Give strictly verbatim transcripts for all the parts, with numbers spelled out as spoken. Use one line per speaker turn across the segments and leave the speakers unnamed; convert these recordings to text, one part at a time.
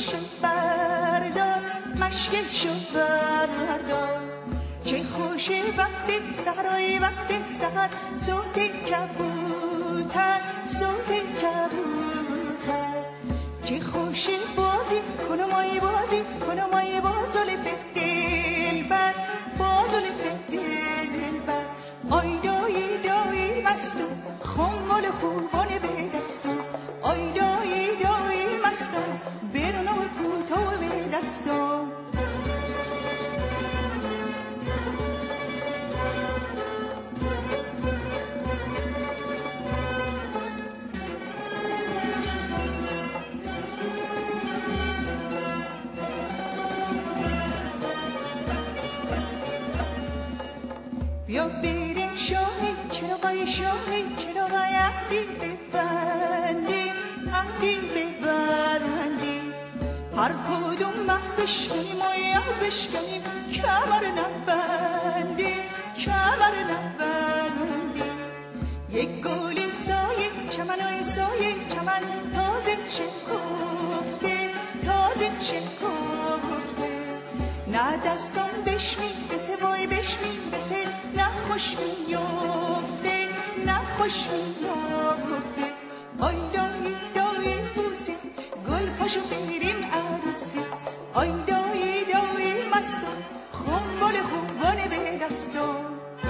مشکشو بردار، مشکشو بردار. چه خوشه وقتی سحرای وقتی سحر، صوت کبوتر صوت کبوتر. چه خوشه بازی کنم ای بازی کنم ای بازل دلبر، بازل دلبر. آی دایی دایی مستم خمال خوبانه به دستم، آی دایی دایی مستم برنو کوتاه به دستم. بیا بریم شاهی چراغای شاهی چراغای عهدی ببندی عهدی ببندی. هر کدوم مه بشکنیم و یاد بشکنیم کمر نبندی کمر نبندی. یک گل سایه چمنای سایه چمن تازه شکفته تازه شکفته. نه دستم بشمی بسه وای بشمی بسه، نه خوش میفته نه خوش میفته. آی دایی دایی بوسه گل پاشو بریم عروسی، آی دایی دایی مستم خنبال خوبانه به دستم.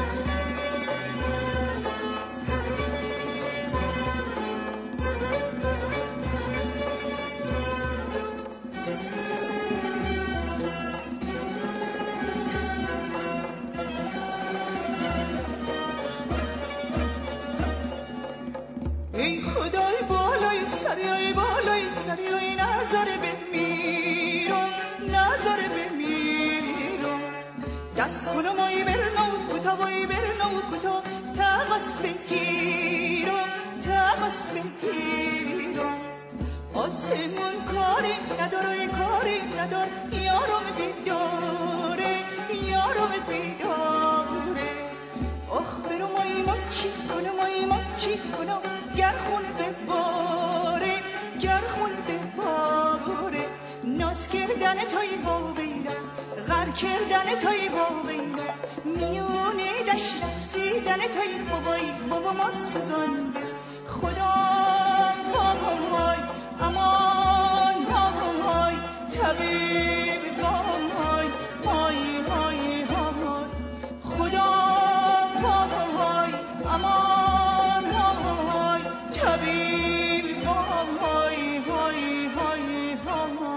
ای خدای بالای سری ای بالای سری ای نظاره بمیرم نظاره بمیرم. دست کنم ای برنو کتا و ای برنو کتا تقص بگیرم تقص بگیرم. آسمون کاری نداره ای کاری ندار، یارم بیداره یارم بیداره. آخ برم ای مچی کنم ای مچی کنم گر خون بباره گر خون بباره. ناز کردن توی با بیلم غر کردن توی با بیلم، میونه دشت رقصیدن توی بابایی بابا ما سوزانده. خدا بابام های امان بابام های طبیب بابام های های های های. خدا بابام های امان بابام های طبیب بابام های های های های.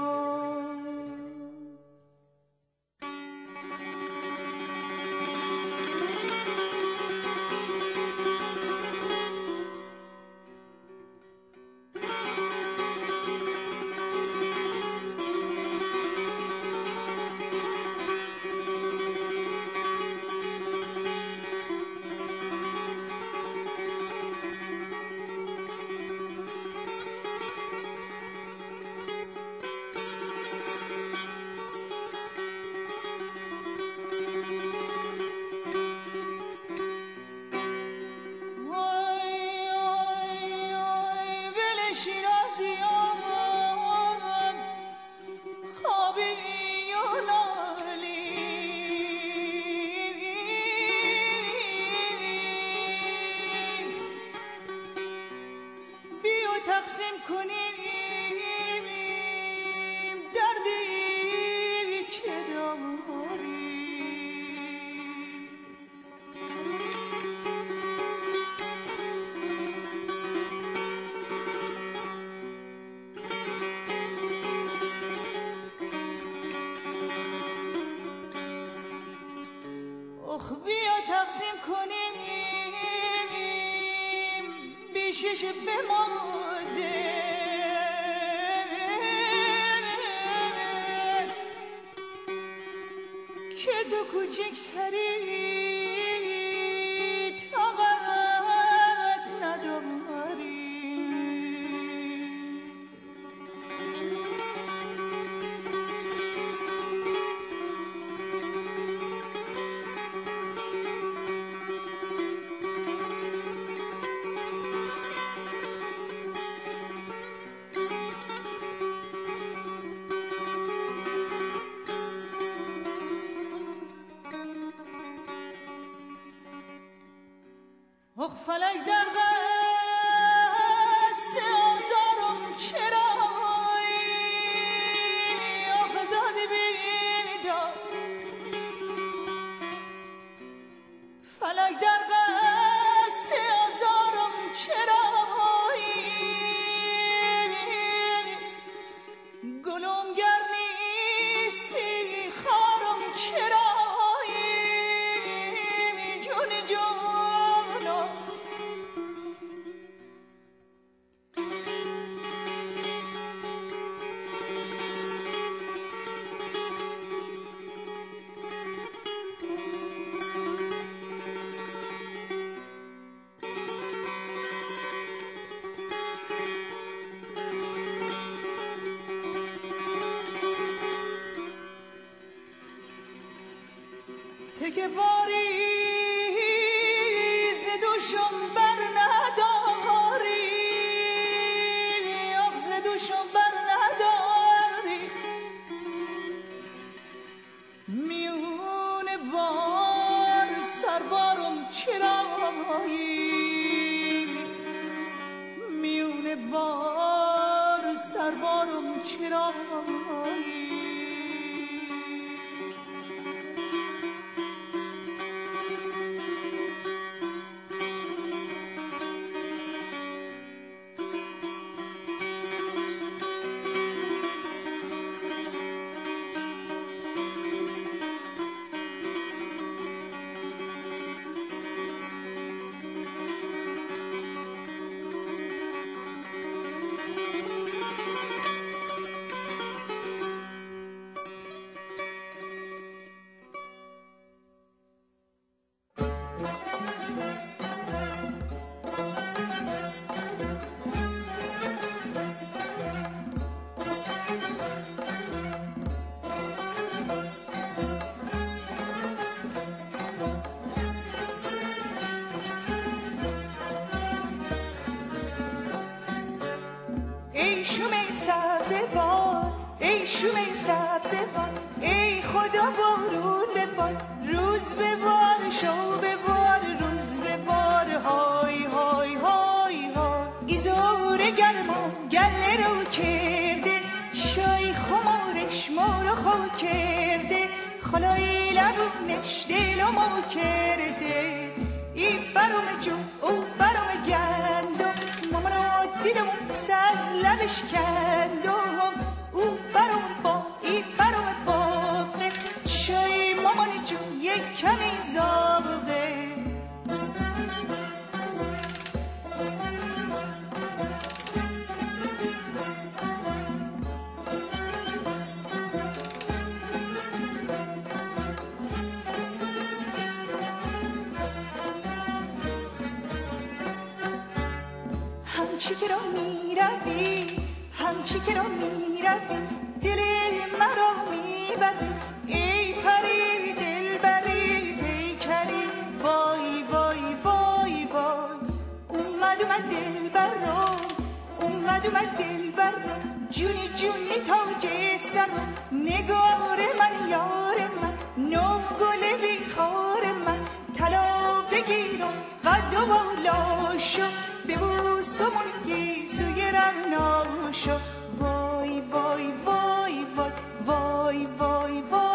تقسیم کنیم دردی که داریم. اخ بیا تقسیم کنیم بیشش بمانده که تو کوچکتری طاقت نداری. اخ فلک در قصد آزارم چرایی آخ داد بیداد فلک در قصد آزارم چرایی گلم گر نیستی خارم چرایی جون جونا تکه باری ز دوشم بر نداری آخ ز دوشم بر نداری میون بار سربارم چرایی میون بار سربارم چرایی ای شومه سبز بار ای شومه سبز بار ای خدا بارون ببار روز به بار شو به بار روز به بار های های های های ایزور گرما گله رو کرده چای خمارش ما رو خو کرده خلای لبونش دل ما کرده ای برام جو او برام گندم مامانا دیدم پس از لبش کندم او برام با ای برام باقه چای مامان جون یک کمی زابقه همچی که را می روی همچی که را می روی دل مرا می بری ای پری دل بری پیکری وای وای وای وای اومد اومد دل برام اومد اومد دل برام جونی جونی تاج سرم نگار من یار من نو گل بیخار من طلا بگیرم قد و بالاشو ببوسمون گیسوی رناشو وای وای وای وای وای وای وای